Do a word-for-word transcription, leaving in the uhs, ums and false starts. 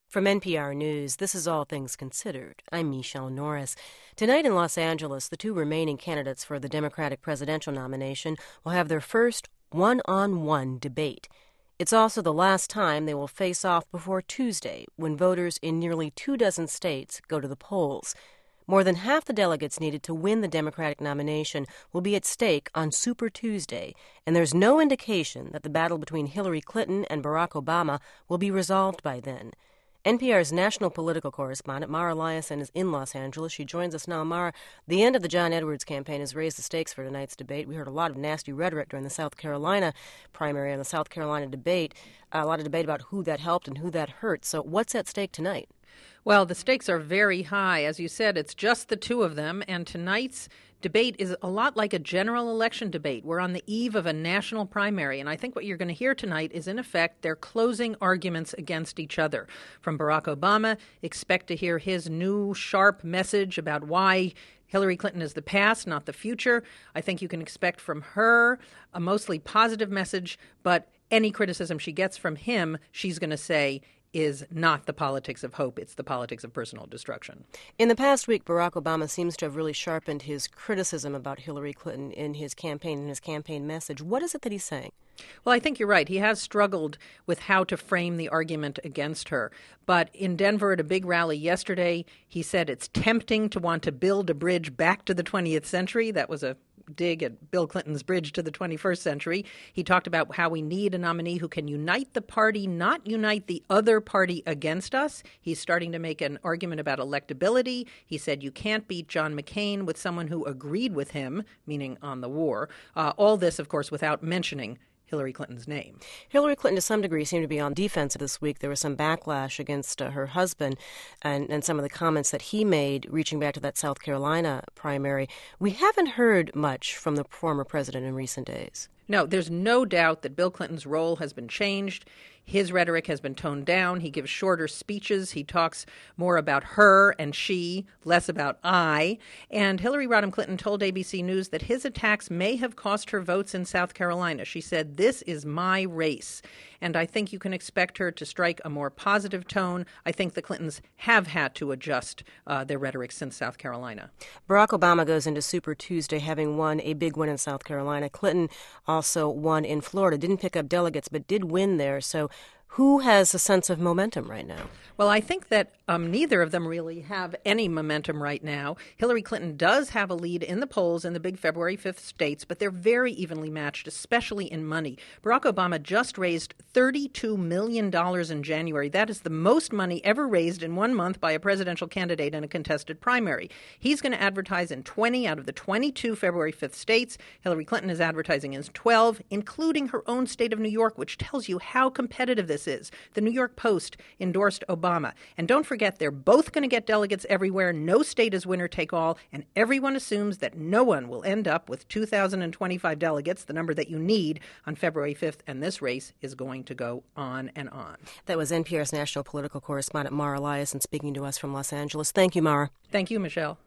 From N P R News, this is All Things Considered. I'm Michelle Norris. Tonight in Los Angeles, the two remaining candidates for the Democratic presidential nomination will have their first one-on-one debate. It's also the last time they will face off before Tuesday, when voters in nearly two dozen states go to the polls. More than half the delegates needed to win the Democratic nomination will be at stake on Super Tuesday, and there's no indication that the battle between Hillary Clinton and Barack Obama will be resolved by then. N P R's national political correspondent, Mara Liasson, is in Los Angeles. She joins us now. Mara, the end of the John Edwards campaign has raised the stakes for tonight's debate. We heard a lot of nasty rhetoric during the South Carolina primary and the South Carolina debate, a lot of debate about who that helped and who that hurt. So what's at stake tonight? Well, the stakes are very high. As you said, it's just the two of them, and tonight's debate is a lot like a general election debate. We're on the eve of a national primary, and I think what you're going to hear tonight is, in effect, their closing arguments against each other. From Barack Obama, expect to hear his new, sharp message about why Hillary Clinton is the past, not the future. I think you can expect from her a mostly positive message, but any criticism she gets from him, she's going to say, is not the politics of hope. It's the politics of personal destruction. In the past week, Barack Obama seems to have really sharpened his criticism about Hillary Clinton in his campaign, in his campaign message. What is it that he's saying? Well, I think you're right. He has struggled with how to frame the argument against her. But in Denver at a big rally yesterday, he said it's tempting to want to build a bridge back to the twentieth century. That was a dig at Bill Clinton's bridge to the twenty-first century. He talked about how we need a nominee who can unite the party, not unite the other party against us. He's starting to make an argument about electability. He said you can't beat John McCain with someone who agreed with him, meaning on the war. Uh, all this, of course, without mentioning Hillary Clinton's name. Hillary Clinton, to some degree, seemed to be on defense this week. There was some backlash against uh, her husband and, and some of the comments that he made, reaching back to that South Carolina primary. We haven't heard much from the former president in recent days. No, there's no doubt that Bill Clinton's role has been changed. His rhetoric has been toned down. He gives shorter speeches. He talks more about her and she, less about I. And Hillary Rodham Clinton told A B C News that his attacks may have cost her votes in South Carolina. She said, "This is my race." And I think you can expect her to strike a more positive tone. I think the Clintons have had to adjust uh, their rhetoric since South Carolina. Barack Obama goes into Super Tuesday having won a big win in South Carolina. Clinton also won in Florida, didn't pick up delegates, but did win there. So who has a sense of momentum right now? Well, I think that um, neither of them really have any momentum right now. Hillary Clinton does have a lead in the polls in the big February fifth states, but they're very evenly matched, especially in money. Barack Obama just raised thirty-two million dollars in January. That is the most money ever raised in one month by a presidential candidate in a contested primary. He's going to advertise in twenty out of the twenty-two February fifth states. Hillary Clinton is advertising in twelve, including her own state of New York, which tells you how competitive this is. The New York Post endorsed Obama. And don't forget, they're both going to get delegates everywhere. No state is winner take all. And everyone assumes that no one will end up with two thousand twenty-five delegates, the number that you need on February fifth. And this race is going to go on and on. That was N P R's national political correspondent Mara Liasson speaking to us from Los Angeles. Thank you, Mara. Thank you, Michelle.